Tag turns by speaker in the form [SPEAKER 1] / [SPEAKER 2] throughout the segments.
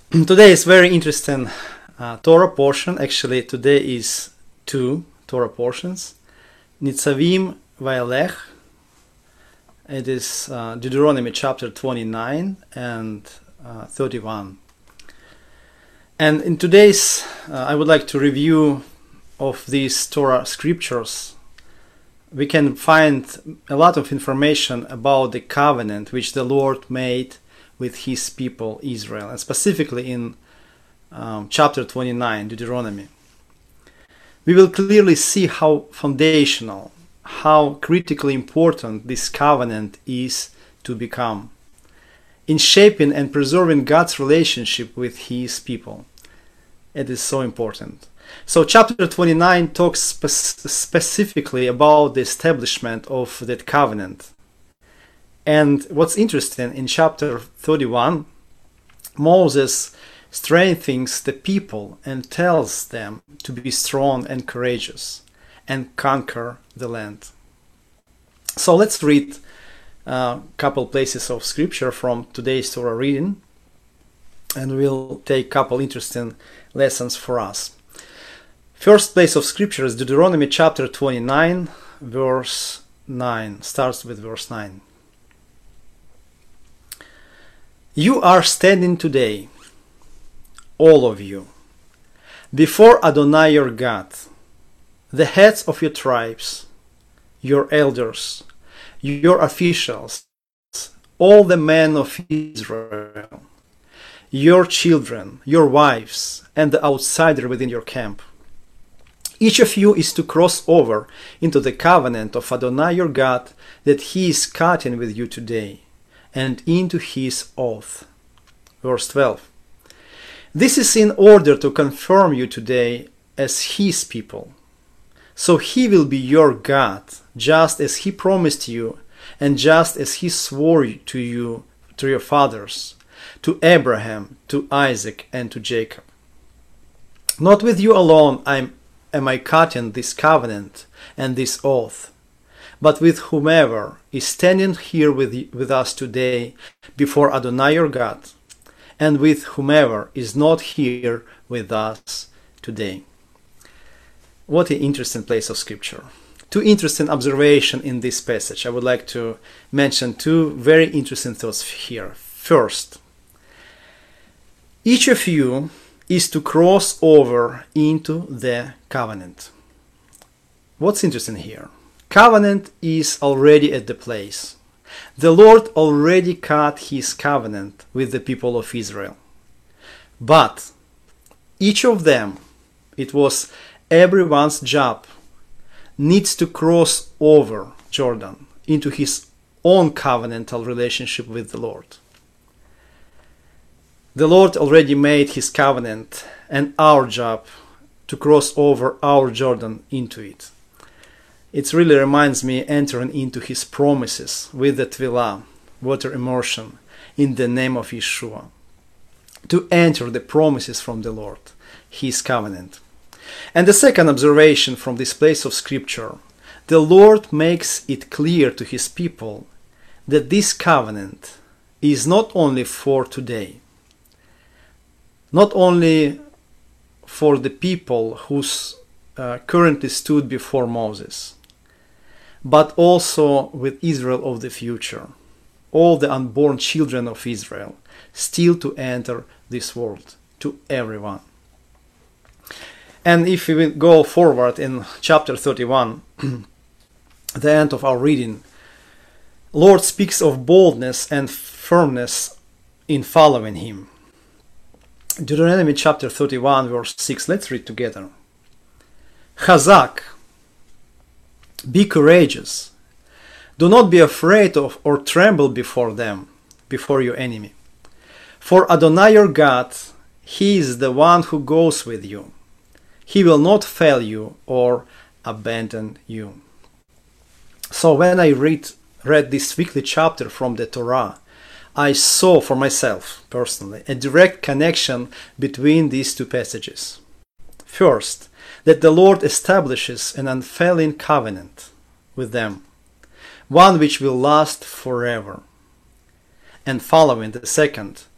[SPEAKER 1] Today is very interesting Torah portion. Actually, today is two Torah portions. Nitzavim Vayelech. It is Deuteronomy chapter 29 and 31. And in today's, I would like to review of these Torah scriptures. We can find a lot of information about the covenant which the Lord made with his people Israel, and specifically in chapter 29, Deuteronomy. We will clearly see how foundational, how critically important this covenant is to become in shaping and preserving God's relationship with his people. It is so important. So chapter 29 talks specifically about the establishment of that covenant. And what's interesting, in chapter 31, Moses strengthens the people and tells them to be strong and courageous and conquer the land. So let's read a couple places of scripture from today's Torah reading, and we'll take a couple interesting lessons for us. First place of scripture is Deuteronomy chapter 29, verse 9. Starts with verse 9. You are standing today, all of you, before Adonai your God, the heads of your tribes, your elders, your officials, all the men of Israel, your children, your wives, and the outsider within your camp. Each of you is to cross over into the covenant of Adonai your God that he is cutting with you today, and into his oath. Verse 12. This is in order to confirm you today as his people. So he will be your God, just as he promised you, and just as he swore to you, to your fathers, to Abraham, to Isaac, and to Jacob. Not with you alone am I cutting this covenant and this oath, but with whomever is standing here with us today before Adonai your God, and with whomever is not here with us today. What an interesting place of scripture. Two interesting observations in this passage. I would like to mention two very interesting thoughts here. First, each of you is to cross over into the covenant. What's interesting here? Covenant is already at the place. The Lord already cut his covenant with the people of Israel. But each of them, it was everyone's job, needs to cross over Jordan into his own covenantal relationship with the Lord. The Lord already made his covenant, and our job to cross over our Jordan into it. It really reminds me entering into his promises with the Twilah, water immersion, in the name of Yeshua. To enter the promises from the Lord, his covenant. And the second observation from this place of scripture, the Lord makes it clear to his people that this covenant is not only for today, not only for the people who currently stood before Moses, but also with Israel of the future, all the unborn children of Israel, still to enter this world, to everyone. And if we go forward in chapter 31, the end of our reading, Lord speaks of boldness and firmness in following him. Deuteronomy chapter 31, verse 6, let's read together. Chazak, be courageous. Do not be afraid of or tremble before them, before your enemy. For Adonai your God, he is the one who goes with you. He will not fail you or abandon you. So when I read this weekly chapter from the Torah, I saw for myself, personally, a direct connection between these two passages. First, that the Lord establishes an unfailing covenant with them, one which will last forever. And following the second,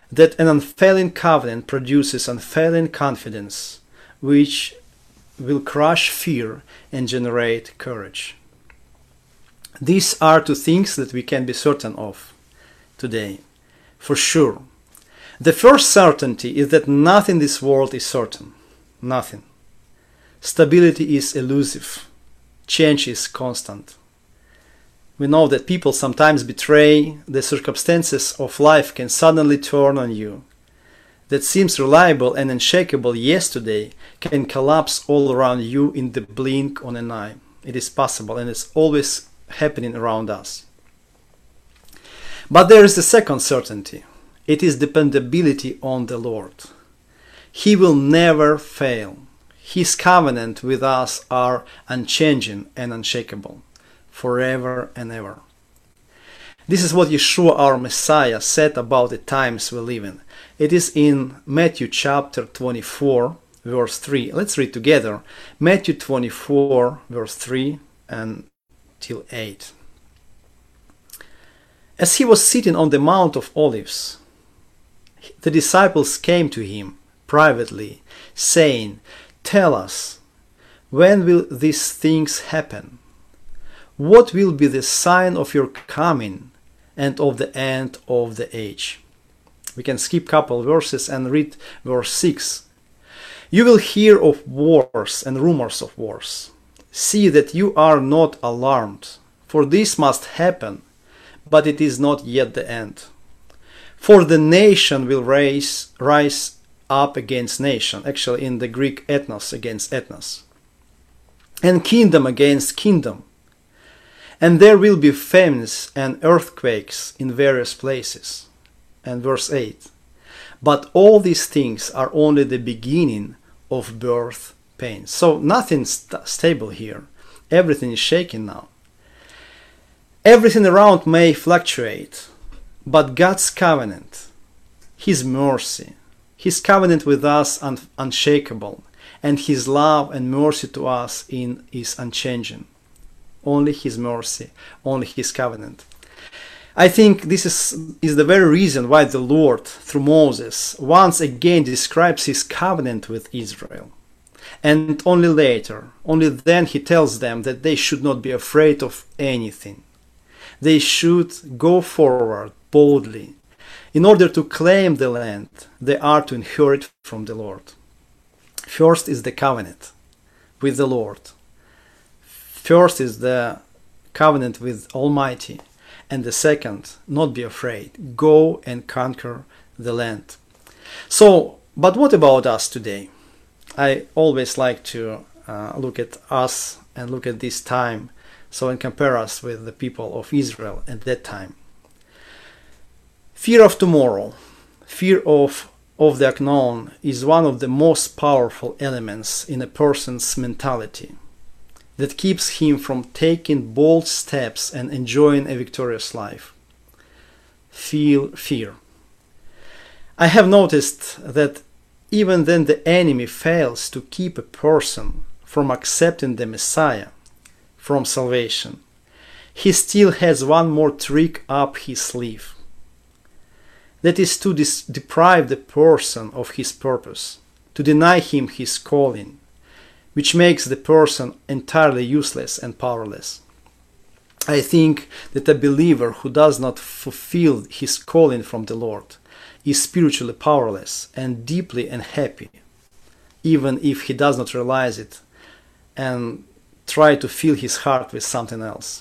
[SPEAKER 1] that an unfailing covenant produces unfailing confidence, which will crush fear and generate courage. These are two things that we can be certain of today, for sure. The first certainty is that nothing in this world is certain. Nothing. Stability is elusive. Change is constant. We know that people sometimes betray. The circumstances of life can suddenly turn on you. That seems reliable and unshakable yesterday can collapse all around you in the blink of an eye. It is possible, and it's always happening around us. But there is a second certainty. It is dependability on the Lord. He will never fail. His covenant with us are unchanging and unshakable, forever and ever. This is what Yeshua, our Messiah, said about the times we live in. It is in Matthew chapter 24, verse 3. Let's read together. Matthew 24, verse 3 until 8. As he was sitting on the Mount of Olives, the disciples came to him privately, saying, "Tell us, when will these things happen? What will be the sign of your coming and of the end of the age?" We can skip a couple verses and read verse 6. "You will hear of wars and rumors of wars. See that you are not alarmed, for this must happen, but it is not yet the end. For the nation will rise up against nation," actually in the Greek ethnos against ethnos, "and kingdom against kingdom. And there will be famines and earthquakes in various places." And verse 8, "But all these things are only the beginning of birth pains." So nothing's stable here. Everything is shaking now. Everything around may fluctuate, but God's covenant, His mercy, His covenant with us unshakable, and His love and mercy to us is unchanging. Only His mercy, only His covenant. I think this is the very reason why the Lord, through Moses, once again describes His covenant with Israel. And only later, only then He tells them that they should not be afraid of anything. They should go forward boldly. In order to claim the land they are to inherit from the Lord. First is the covenant with the Lord. First is the covenant with Almighty. And the second, not be afraid. Go and conquer the land. So, but what about us today? I always like to look at us and look at this time, so and compare us with the people of Israel at that time. Fear of tomorrow, fear of the unknown, is one of the most powerful elements in a person's mentality that keeps him from taking bold steps and enjoying a victorious life. Fear. I have noticed that even then the enemy fails to keep a person from accepting the Messiah, from salvation. He still has one more trick up his sleeve. That is to deprive the person of his purpose, to deny him his calling, which makes the person entirely useless and powerless. I think that a believer who does not fulfill his calling from the Lord is spiritually powerless and deeply unhappy, even if he does not realize it and try to fill his heart with something else.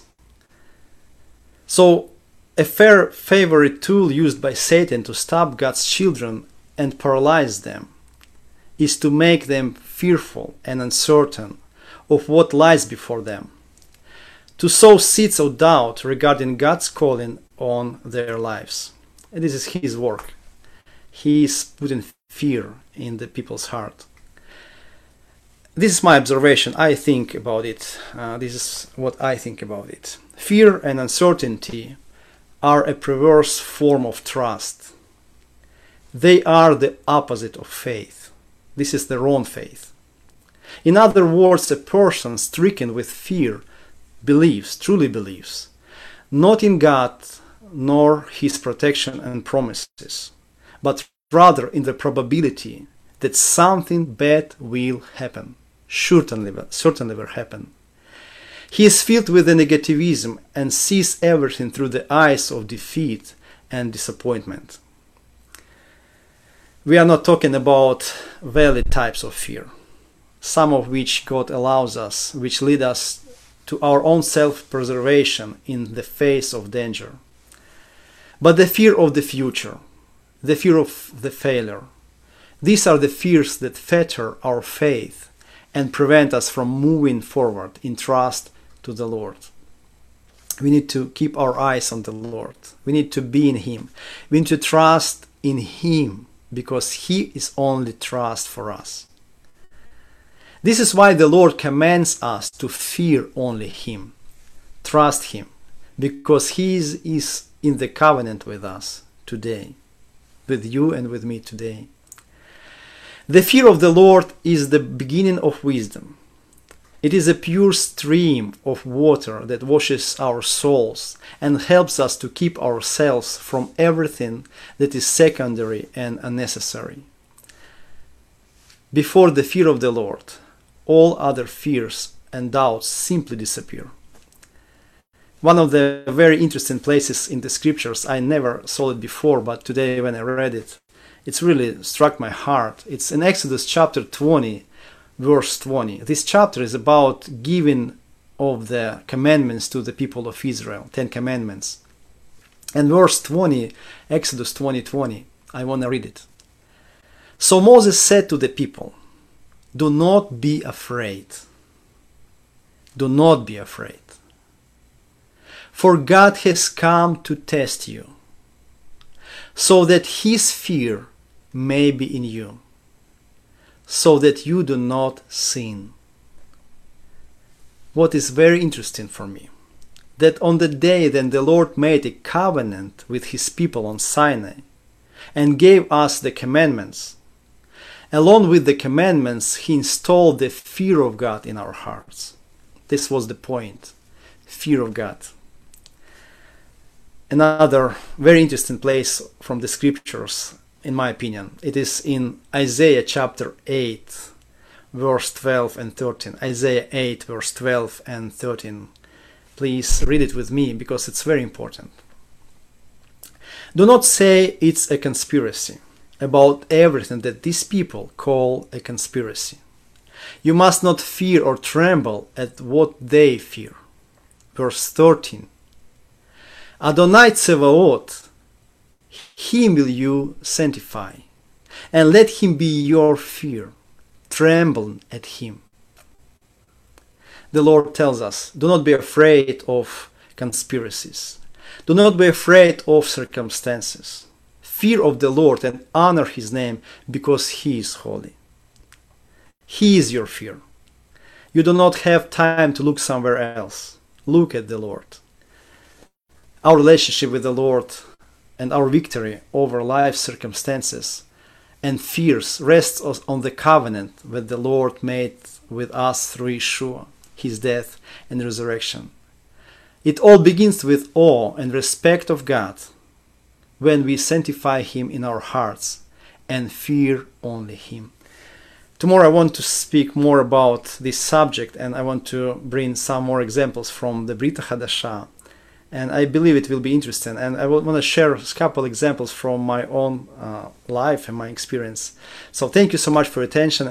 [SPEAKER 1] So, a favorite tool used by Satan to stop God's children and paralyze them is to make them fearful and uncertain of what lies before them, to sow seeds of doubt regarding God's calling on their lives. And this is his work. He is putting fear in the people's heart. This is my observation. I think about it. This is what I think about it. Fear and uncertainty are a perverse form of trust. They are the opposite of faith. This is the wrong faith. In other words, a person stricken with fear truly believes, not in God nor His protection and promises, but rather in the probability that something bad will happen. Certainly will happen. He is filled with the negativism and sees everything through the eyes of defeat and disappointment. We are not talking about valid types of fear, some of which God allows us, which lead us to our own self-preservation in the face of danger. But the fear of the future, the fear of the failure, these are the fears that fetter our faith and prevent us from moving forward in trust to the Lord. We need to keep our eyes on the Lord. We need to be in Him. We need to trust in Him because He is only trust for us. This is why the Lord commands us to fear only Him. Trust Him because He is in the covenant with us today, with you and with me today. The fear of the Lord is the beginning of wisdom. It is a pure stream of water that washes our souls and helps us to keep ourselves from everything that is secondary and unnecessary. Before the fear of the Lord, all other fears and doubts simply disappear. One of the very interesting places in the scriptures, I never saw it before, but today when I read it, it's really struck my heart. It's in Exodus chapter 20, verse 20. This chapter is about giving of the commandments to the people of Israel, 10 commandments. And verse 20, Exodus 20:20, I want to read it. So Moses said to the people, "Do not be afraid. Do not be afraid. For God has come to test you, so that His fear may be in you, so that you do not sin." What is very interesting for me, that on the day then the Lord made a covenant with His people on Sinai and gave us the commandments, along with the commandments He installed the fear of God in our hearts. This was the point, fear of God. Another very interesting place from the scriptures, in my opinion, it is in Isaiah chapter 8, verse 12 and 13. Isaiah 8, verse 12 and 13. Please read it with me because it's very important. Do not say it's a conspiracy about everything that these people call a conspiracy. You must not fear or tremble at what they fear. Verse 13. Adonai Tsevaot, Him will you sanctify, and let Him be your fear. Tremble at Him. The Lord tells us, do not be afraid of conspiracies. Do not be afraid of circumstances. Fear of the Lord and honor His name because He is holy. He is your fear. You do not have time to look somewhere else. Look at the Lord. Our relationship with the Lord and our victory over life's circumstances and fears rests on the covenant that the Lord made with us through Yeshua, His death and resurrection. It all begins with awe and respect of God when we sanctify Him in our hearts and fear only Him. Tomorrow I want to speak more about this subject, and I want to bring some more examples from the Brit Hadashah. And I believe it will be interesting. And I want to share a couple examples from my own life and my experience. So thank you so much for your attention.